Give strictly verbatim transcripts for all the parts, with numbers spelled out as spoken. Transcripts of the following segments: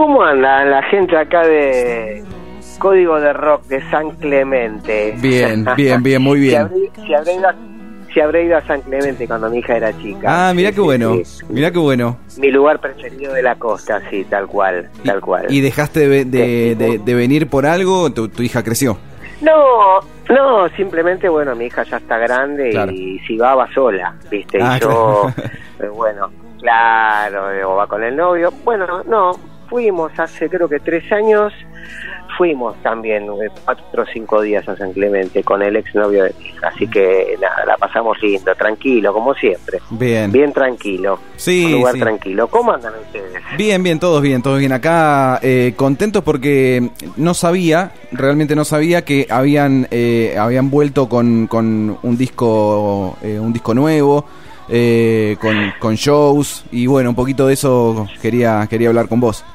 ¿Cómo anda la gente acá de Código de Rock de San Clemente? Bien, bien, bien, muy bien. Si habré, si habré ido a, si habré ido a San Clemente cuando mi hija era chica. Ah, mirá sí, qué bueno, sí, sí. mirá qué bueno. Mi lugar preferido de la costa, sí, tal cual, y, tal cual. ¿Y dejaste de, de, de, de venir por algo? ¿Tu, tu hija creció? No, no, simplemente, bueno, mi hija ya está grande, claro. Y si va, va sola, ¿viste? Ah, y yo, claro. eh, bueno, claro, o va con el novio. Bueno, no, fuimos hace creo que tres años, fuimos también eh, cuatro o cinco días a San Clemente con el exnovio de mi hija, así que nada, la pasamos lindo, tranquilo, como siempre. Bien. Bien tranquilo. Sí, un lugar sí. tranquilo. ¿Cómo andan ustedes? Bien, bien, todos bien, todos bien. Acá eh, contentos porque no sabía, realmente no sabía que habían eh, habían vuelto con, con un disco eh, un disco nuevo, eh, con, con shows, y bueno, un poquito de eso quería quería hablar con vos.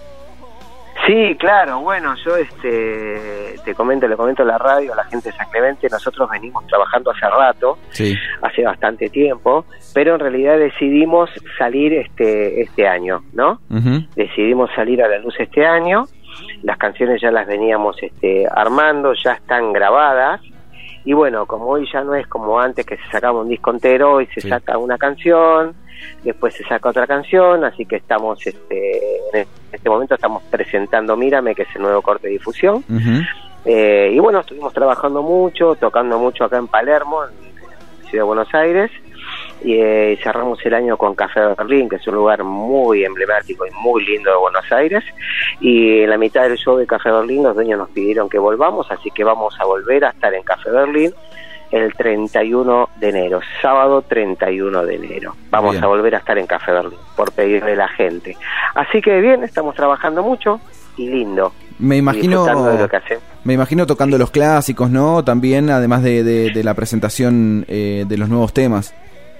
Sí, claro, bueno, yo este te comento, le comento a la radio, a la gente de San Clemente, nosotros venimos trabajando hace rato, sí. hace bastante tiempo, pero en realidad decidimos salir este este año, ¿no? Uh-huh. Decidimos salir a la luz este año, las canciones ya las veníamos este armando, ya están grabadas, y bueno, como hoy ya no es como antes que se sacaba un disco entero, hoy se sí. saca una canción, después se saca otra canción, así que estamos este en este momento estamos presentando Mírame, que es el nuevo corte de difusión. Uh-huh. eh, y bueno, estuvimos trabajando mucho, tocando mucho acá en Palermo, en la ciudad de Buenos Aires, y eh, cerramos el año con Café Berlín, que es un lugar muy emblemático y muy lindo de Buenos Aires, y en la mitad del show de Café Berlín los dueños nos pidieron que volvamos, así que vamos a volver a estar en Café Berlín el treinta y uno de enero, sábado treinta y uno de enero. Vamos bien. A volver a estar en Café Berlín, por pedido de la gente. Así que bien, estamos trabajando mucho y lindo. Me imagino, de lo que hacemos. Me imagino tocando sí. los clásicos, ¿no? También, además de, de, de la presentación eh, de los nuevos temas.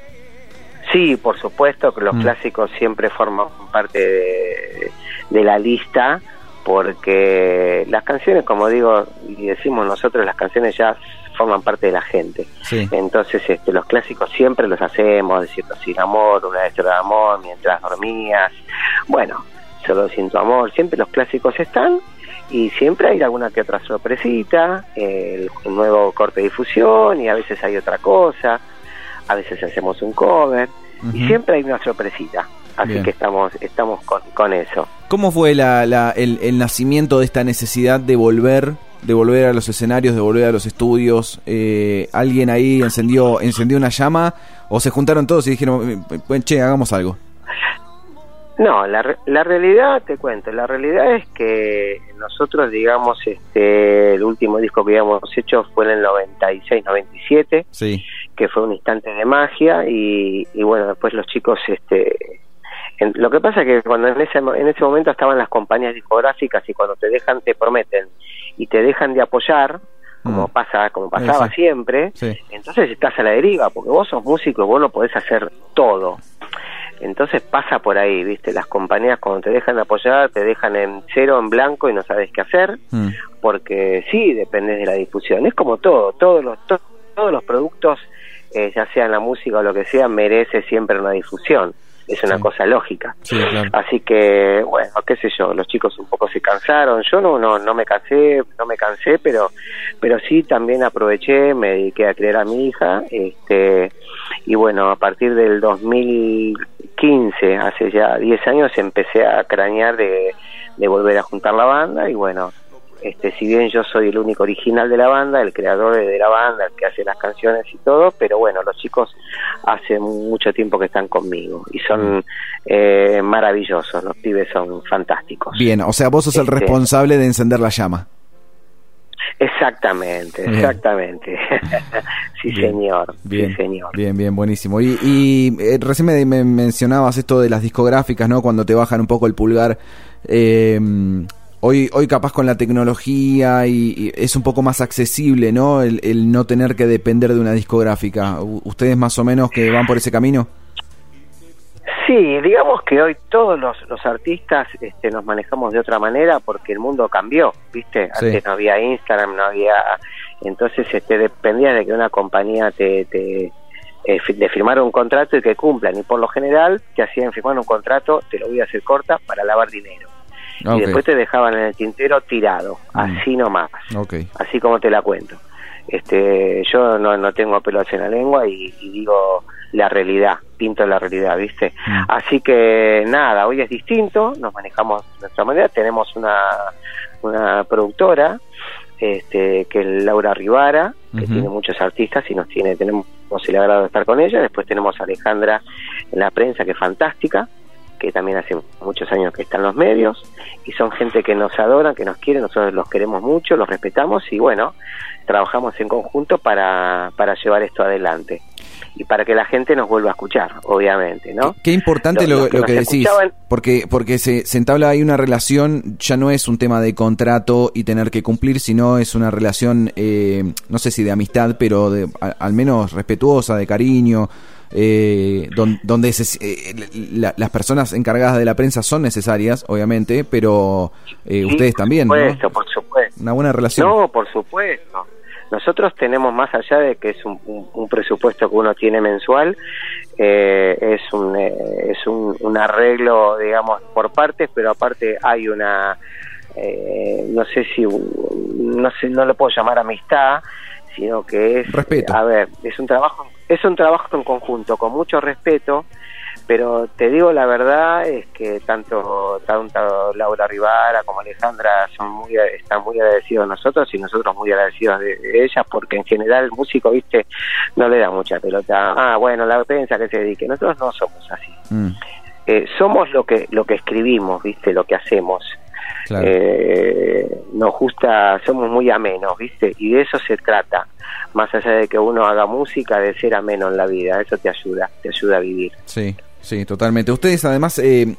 Sí, por supuesto que los mm. clásicos siempre forman parte de, de la lista, porque las canciones, como digo y decimos nosotros, las canciones ya forman parte de la gente. Sí. Entonces este, los clásicos siempre los hacemos, Decirlo sin amor, Una historia de amor, Mientras dormías, bueno, Solo sin tu amor, siempre los clásicos están, y siempre hay alguna que otra sorpresita, el, el nuevo corte de difusión, y a veces hay otra cosa, a veces hacemos un cover, uh-huh. y siempre hay una sorpresita. Así Bien. que estamos estamos con, con eso. ¿Cómo fue la, la, el, el nacimiento de esta necesidad de volver, de volver a los escenarios, de volver a los estudios? Eh, ¿Alguien ahí encendió encendió una llama o se juntaron todos y dijeron, che, hagamos algo? No, la, la realidad, te cuento, la realidad es que nosotros, digamos, este el último disco que habíamos hecho fue en el noventa y seis noventa y siete, sí. que fue un instante de magia, y, y bueno, después los chicos... este En, lo que pasa es que cuando en ese en ese momento estaban las compañías discográficas, y cuando te dejan, te prometen y te dejan de apoyar, como mm. pasa como pasaba sí, sí. siempre, sí. entonces estás a la deriva, porque vos sos músico y vos no podés hacer todo. Entonces pasa por ahí, ¿viste? Las compañías, cuando te dejan de apoyar, te dejan en cero, en blanco, y no sabes qué hacer, mm. porque sí, depende de la difusión. Es como todo, todos los to, todos los productos, eh, ya sea en la música o lo que sea, merece siempre una difusión. Es una sí. cosa lógica. Sí, claro. Así que, bueno, qué sé yo, los chicos un poco se cansaron. Yo no no no me cansé, no me cansé, pero pero sí también aproveché, me dediqué a criar a mi hija, este y bueno, a partir del dos mil quince, hace ya diez años, empecé a cranear de, de volver a juntar la banda, y bueno, este si bien yo soy el único original de la banda, el creador de la banda, el que hace las canciones y todo, pero bueno, los chicos hace mucho tiempo que están conmigo y son eh, maravillosos, los pibes son fantásticos. Bien, o sea, vos sos este, el responsable de encender la llama. Exactamente, bien. exactamente. sí, bien, señor, bien, sí, señor. Bien, bien, buenísimo. Y, y eh, recién me, me mencionabas esto de las discográficas, ¿no? Cuando te bajan un poco el pulgar. Eh, hoy, hoy capaz con la tecnología y, y es un poco más accesible, ¿no? El, el no tener que depender de una discográfica. ¿Ustedes más o menos que van por ese camino? Sí, digamos que hoy todos los, los artistas este, nos manejamos de otra manera, porque el mundo cambió, ¿viste? Antes sí. no había Instagram, no había... Entonces este, dependía de que una compañía te, te eh, de firmar un contrato y que cumplan, y por lo general te hacían firmar un contrato, te lo voy a hacer corta, para lavar dinero. Okay. Y después te dejaban en el tintero tirado, mm. así nomás, okay. así como te la cuento. Este, yo no, no tengo pelos en la lengua y, y digo la realidad, pinto la realidad, ¿viste? Mm. Así que nada, hoy es distinto, nos manejamos de nuestra manera, tenemos una, una productora, este, que es Laura Rivara, que uh-huh. tiene muchos artistas y nos tiene, tenemos el agrado de estar con ella. Después tenemos a Alejandra en la prensa, que es fantástica, que también hace muchos años que está en los medios, y son gente que nos adora, que nos quiere, nosotros los queremos mucho, los respetamos, y bueno, trabajamos en conjunto para, para llevar esto adelante y para que la gente nos vuelva a escuchar, obviamente, ¿no? Qué, qué importante lo, lo que, lo que decís, escuchaban... porque porque se, se entabla ahí una relación, ya no es un tema de contrato y tener que cumplir, sino es una relación, eh, no sé si de amistad, pero de, a, al menos respetuosa, de cariño, eh, don, donde se, eh, la, las personas encargadas de la prensa son necesarias, obviamente, pero eh, sí, ustedes también, por supuesto, ¿no? Por supuesto. Una buena relación. No, por supuesto. Nosotros tenemos, más allá de que es un, un, un presupuesto que uno tiene mensual, eh, es un eh, es un, un arreglo, digamos, por partes, pero aparte hay una, eh, no sé si, no sé, no lo puedo llamar amistad, sino que es, respeto. A ver, es un trabajo, es un trabajo en conjunto, con mucho respeto. Pero te digo la verdad, es que tanto, tanto Laura Rivara como Alejandra son muy, están muy agradecidos de nosotros y nosotros muy agradecidos de, de ellas, porque en general el músico, viste, no le da mucha pelota. Ah, bueno, la prensa que se dedique. Nosotros no somos así. Mm. Eh, somos lo que lo que escribimos, viste, lo que hacemos. Claro. Eh, nos gusta, somos muy amenos, viste, y de eso se trata. Más allá de que uno haga música, de ser ameno en la vida, eso te ayuda, te ayuda a vivir. Sí. Sí, totalmente. Ustedes además, eh,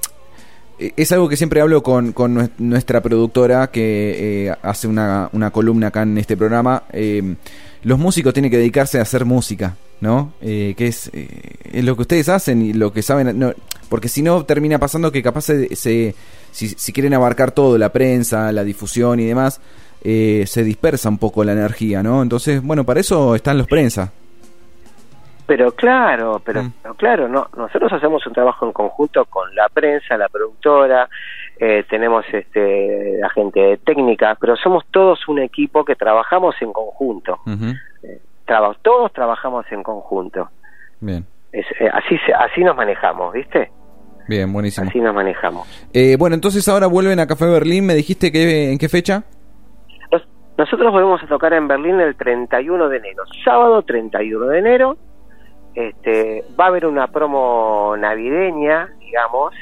es algo que siempre hablo con, con nuestra productora que eh, hace una, una columna acá en este programa. Eh, los músicos tienen que dedicarse a hacer música, ¿no? Eh, que es, eh, es lo que ustedes hacen y lo que saben, no, porque si no termina pasando que capaz se, se si, si quieren abarcar todo, la prensa, la difusión y demás, eh, se dispersa un poco la energía, ¿no? Entonces, bueno, para eso están los prensas. Pero claro, pero, mm. pero claro, no, nosotros hacemos un trabajo en conjunto con la prensa, la productora, eh, tenemos este la gente de técnica, pero somos todos un equipo que trabajamos en conjunto. Uh-huh. eh, traba, todos trabajamos en conjunto. Bien. Es, eh, así se, así nos manejamos, ¿viste? Bien, buenísimo. Así nos manejamos. Eh, bueno, entonces ahora vuelven a Café Berlín. ¿Me dijiste que en qué fecha? Nos, nosotros volvemos a tocar en Berlín el treinta y uno de enero, sábado treinta y uno de enero. Este, va a haber una promo navideña, digamos,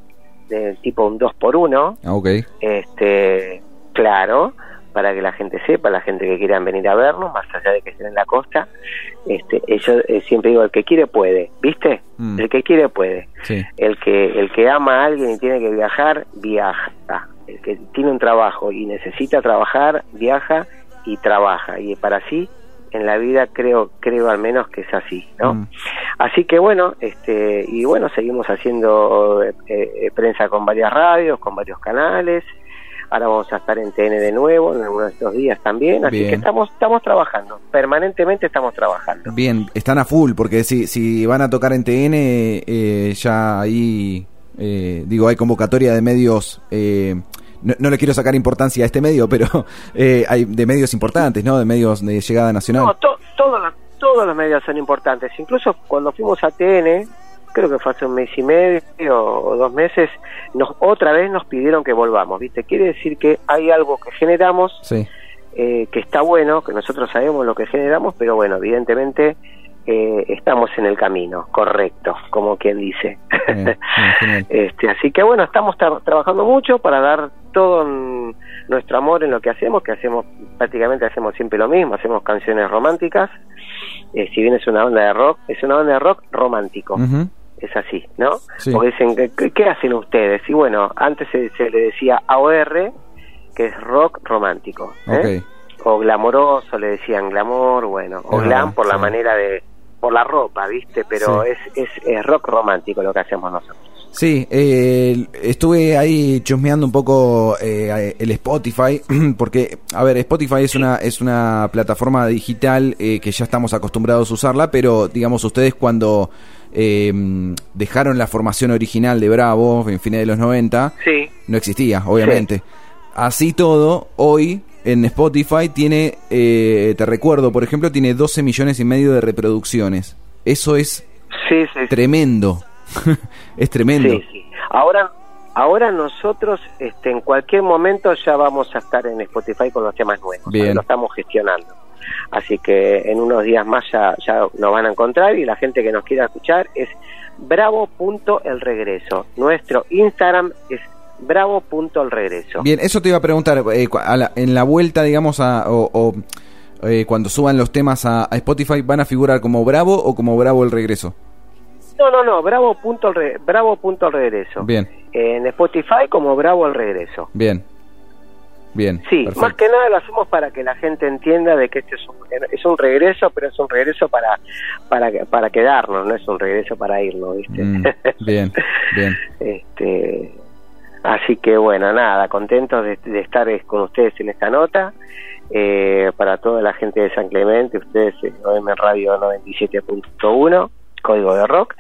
de tipo un dos por uno. Ah, okay. Este, claro, para que la gente sepa, la gente que quieran venir a vernos, más allá de que estén en la costa. Este, yo eh, siempre digo, el que quiere puede, ¿viste? Mm. El que quiere puede. Sí. El que el que ama a alguien y tiene que viajar, viaja. El que tiene un trabajo y necesita trabajar, viaja y trabaja. Y para sí, en la vida creo creo al menos que es así, ¿no? Mm. Así que bueno, este y bueno, seguimos haciendo eh, eh, prensa con varias radios, con varios canales. Ahora vamos a estar en T N de nuevo en algunos de estos días también, así Bien. que estamos estamos trabajando, permanentemente estamos trabajando. Bien, están a full, porque si si van a tocar en T N, eh, ya ahí, eh, digo, hay convocatoria de medios, eh, no, no le quiero sacar importancia a este medio, pero eh, hay de medios importantes, ¿no? De medios de llegada nacional. No, to, todos, los, todos los medios son importantes, incluso cuando fuimos a T N, creo que fue hace un mes y medio o dos meses, nos otra vez nos pidieron que volvamos, ¿viste? Quiere decir que hay algo que generamos, sí. eh, que está bueno, que nosotros sabemos lo que generamos, pero bueno, evidentemente eh, estamos en el camino correcto, como quien dice. Bien, bien, este, así que bueno, estamos tra- trabajando mucho para dar todo en nuestro amor en lo que hacemos, que hacemos, prácticamente hacemos siempre lo mismo, hacemos canciones románticas, eh, si bien es una banda de rock, es una banda de rock romántico. Uh-huh. Es así, ¿no? Sí. Porque dicen, ¿qué, ¿qué hacen ustedes? Y bueno, antes se, se le decía A O R, que es rock romántico, ¿eh? Okay. O glamoroso, le decían glamour, bueno, o uh-huh, glam por sí. la manera de, por la ropa, ¿viste? Pero sí. es, es, es rock romántico lo que hacemos nosotros. Sí, eh, estuve ahí chusmeando un poco eh, el Spotify, porque, a ver, Spotify es una es una plataforma digital eh, que ya estamos acostumbrados a usarla, pero, digamos, ustedes cuando eh, dejaron la formación original de Bravo, en fines de los noventa, sí. no existía, obviamente. Sí. Así todo, hoy en Spotify tiene, eh, te recuerdo, por ejemplo, tiene doce millones y medio de reproducciones. Eso es sí, sí, tremendo. Es tremendo. Sí, sí. Ahora, ahora nosotros, este, en cualquier momento ya vamos a estar en Spotify con los temas nuevos. Bien. Lo estamos gestionando. Así que en unos días más ya, ya nos van a encontrar, y la gente que nos quiera escuchar es bravo punto el regreso. Nuestro Instagram es bravo punto el regreso. Bien, eso te iba a preguntar, eh, a la, en la vuelta, digamos, a, o, o eh, cuando suban los temas a, a Spotify, ¿van a figurar como Bravo o como Bravo el regreso? No, no, no, Bravo punto el re, Bravo punto el regreso. Bien. En Spotify como Bravo el regreso. Bien. Bien. Sí, perfecto. Más que nada lo hacemos para que la gente entienda de que este es un, es un regreso, pero es un regreso para para para quedarnos, no es un regreso para irnos, ¿viste? Mm, bien, bien. Este, así que bueno, nada, contentos de, de estar con ustedes en esta nota. Eh, para toda la gente de San Clemente, ustedes en O M Radio noventa y siete punto uno, Código de Rock,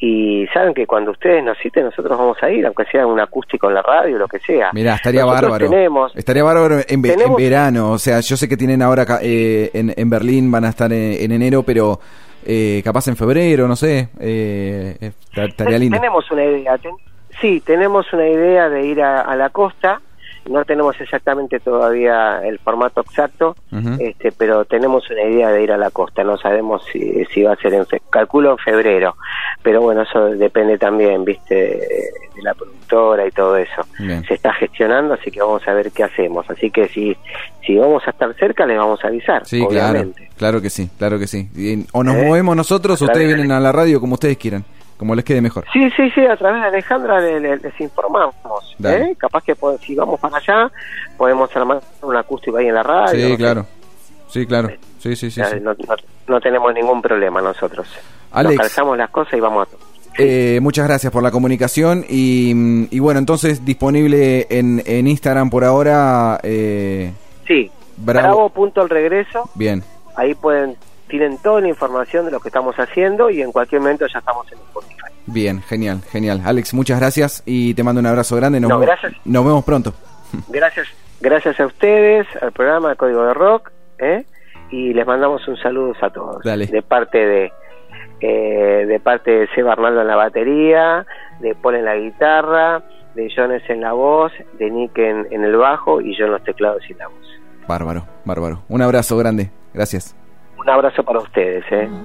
y saben que cuando ustedes nos citen nosotros vamos a ir, aunque sea un acústico en la radio, lo que sea. Mirá, estaría nosotros bárbaro. Tenemos, estaría bárbaro en, tenemos, en verano, o sea, yo sé que tienen ahora eh, en, en Berlín, van a estar en, en enero, pero eh, capaz en febrero, no sé, eh, estaría lindo. Tenemos una idea, ten, sí, tenemos una idea de ir a, a la costa. No tenemos exactamente todavía el formato exacto, uh-huh. este, pero tenemos una idea de ir a la costa. No sabemos si, si va a ser en fe, calculo en febrero, pero bueno, eso depende también, viste, de la productora y todo eso. Bien. Se está gestionando, así que vamos a ver qué hacemos. Así que si si vamos a estar cerca, les vamos a avisar. Sí, obviamente. Claro, claro que sí, claro que sí. Y, o nos ¿Eh? movemos nosotros, o ustedes vienen a la radio como ustedes quieran. Como les quede mejor. Sí, sí, sí, a través de Alejandra les, les, les informamos. ¿eh? Capaz que si vamos para allá, podemos armar un acústico ahí en la radio. Sí, no claro. Sé. Sí, claro. Sí, sí, sí. Ya, sí. No, no, no tenemos ningún problema nosotros. Alex, nos calzamos las cosas y vamos a... Sí. Eh, muchas gracias por la comunicación. Y, y bueno, entonces disponible en, en Instagram por ahora. Eh, sí, bravo punto el regreso. Bien. Ahí pueden... tienen toda la información de lo que estamos haciendo y en cualquier momento ya estamos en Spotify. Bien, genial, genial. Alex, muchas gracias y te mando un abrazo grande. Nos, no, gracias. nos vemos pronto. Gracias, gracias a ustedes, al programa Código de Rock, ¿eh? Y les mandamos un saludo a todos. Dale. De parte de eh, de parte de Seba Arnaldo en la batería, de Paul en la guitarra, de Jones en la voz, de Nick en, en el bajo y yo en los teclados y la voz. Bárbaro, bárbaro. Un abrazo grande. Gracias. Un abrazo para ustedes, ¿eh?